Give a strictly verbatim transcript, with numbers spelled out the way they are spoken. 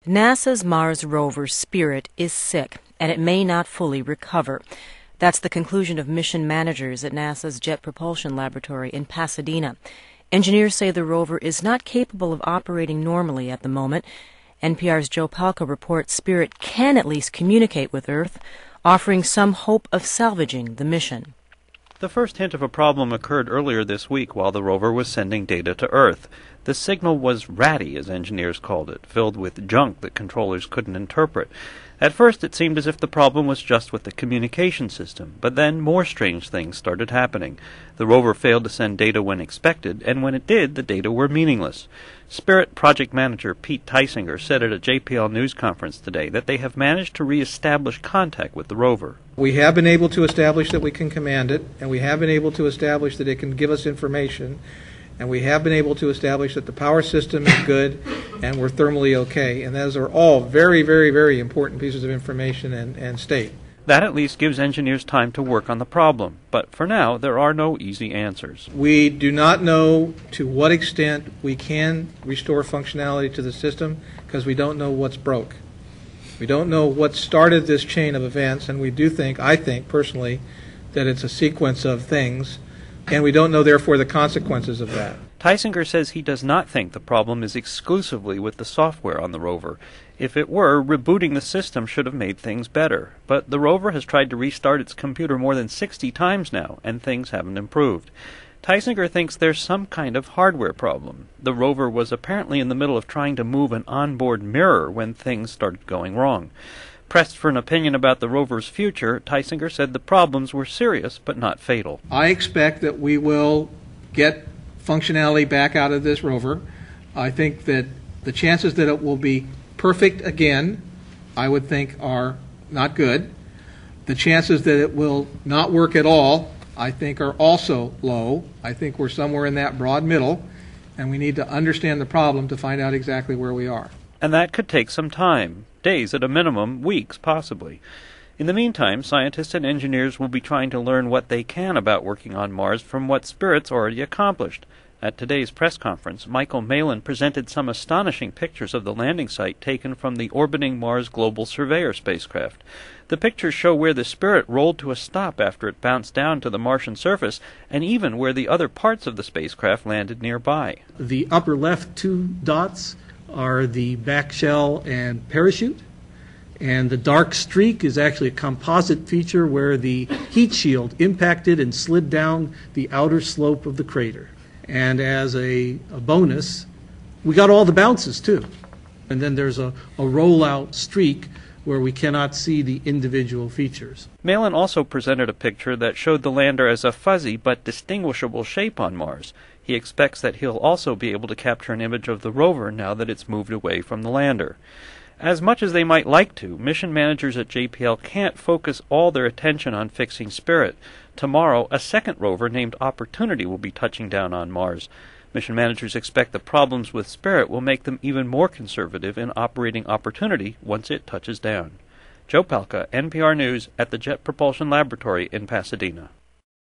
NASA's Mars rover Spirit is sick, and it may not fully recover. That's the conclusion of mission managers at NASA's Jet Propulsion Laboratory in Pasadena. Engineers say the rover is not capable of operating normally at the moment. N P R's Joe Palca reports Spirit can at least communicate with Earth, offering some hope of salvaging the mission. The first hint of a problem occurred earlier this week while the rover was sending data to Earth. The signal was ratty, as engineers called it, filled with junk that controllers couldn't interpret. At first it seemed as if the problem was just with the communication system, but then more strange things started happening. The rover failed to send data when expected, and when it did, the data were meaningless. Spirit project manager Pete Teisinger said at a J P L news conference today that they have managed to re-establish contact with the rover. We have been able to establish that we can command it, and we have been able to establish that it can give us information, and we have been able to establish that the power system is good and we're thermally okay. And those are all very, very, very important pieces of information and, and state. That at least gives engineers time to work on the problem. But for now, there are no easy answers. We do not know to what extent we can restore functionality to the system because we don't know what's broke. We don't know what started this chain of events, and we do think, I think personally, that it's a sequence of things, and we don't know, therefore, the consequences of that. Teisinger says he does not think the problem is exclusively with the software on the rover. If it were, rebooting the system should have made things better. But the rover has tried to restart its computer more than sixty times now, and things haven't improved. Teisinger thinks there's some kind of hardware problem. The rover was apparently in the middle of trying to move an onboard mirror when things started going wrong. Pressed for an opinion about the rover's future, Teisinger said the problems were serious but not fatal. I expect that we will get functionality back out of this rover. I think that the chances that it will be perfect again, I would think, are not good. The chances that it will not work at all, I think, are also low. I think we're somewhere in that broad middle, and we need to understand the problem to find out exactly where we are. And that could take some time. Days at a minimum, weeks possibly. In the meantime, scientists and engineers will be trying to learn what they can about working on Mars from what Spirit's already accomplished. At today's press conference, Michael Malin presented some astonishing pictures of the landing site taken from the orbiting Mars Global Surveyor spacecraft. The pictures show where the Spirit rolled to a stop after it bounced down to the Martian surface, and even where the other parts of the spacecraft landed nearby. The upper left two dots are the back shell and parachute, and the dark streak is actually a composite feature where the heat shield impacted and slid down the outer slope of the crater. And as a, a bonus, we got all the bounces too. And then there's a, a rollout streak where we cannot see the individual features. Malin also presented a picture that showed the lander as a fuzzy but distinguishable shape on Mars. He expects that he'll also be able to capture an image of the rover now that it's moved away from the lander. As much as they might like to, mission managers at J P L can't focus all their attention on fixing Spirit. Tomorrow, a second rover named Opportunity will be touching down on Mars. Mission managers expect the problems with Spirit will make them even more conservative in operating Opportunity once it touches down. Joe Palca, N P R News, at the Jet Propulsion Laboratory in Pasadena.